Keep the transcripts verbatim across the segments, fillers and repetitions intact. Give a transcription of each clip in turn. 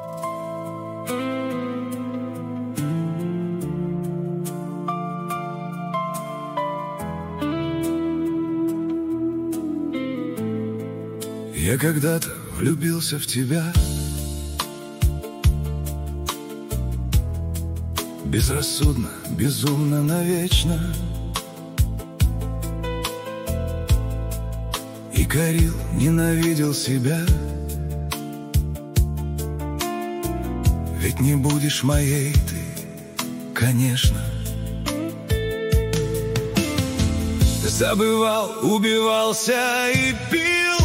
Я когда-то влюбился в тебя, безрассудно, безумно, навечно, и корил, ненавидел себя. Ведь не будешь моей ты, конечно. Забывал, убивался и пил,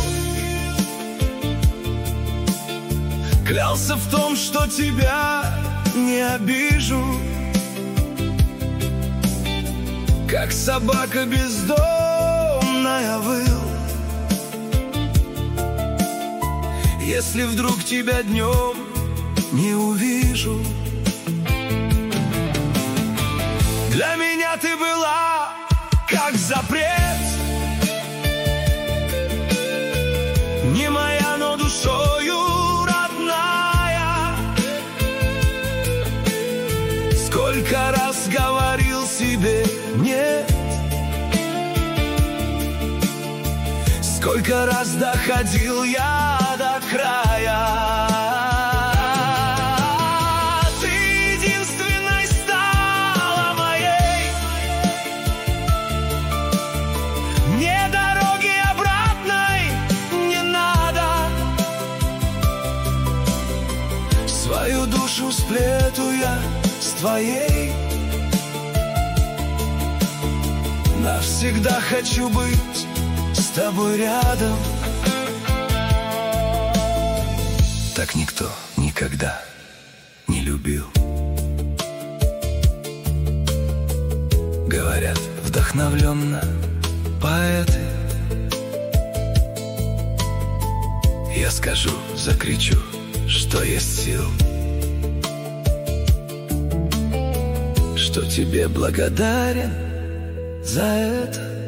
клялся в том, что тебя не обижу, как собака бездомная выл. Если вдруг тебя днем не увижу, для меня ты была как запрет, не моя, но душою родная. Сколько раз говорил себе нет, сколько раз доходил я до края. Свою душу сплету я с твоей, навсегда хочу быть с тобой рядом. Так никто никогда не любил. Говорят вдохновленно поэты. Я скажу, закричу, что есть сил, что тебе благодарен за это.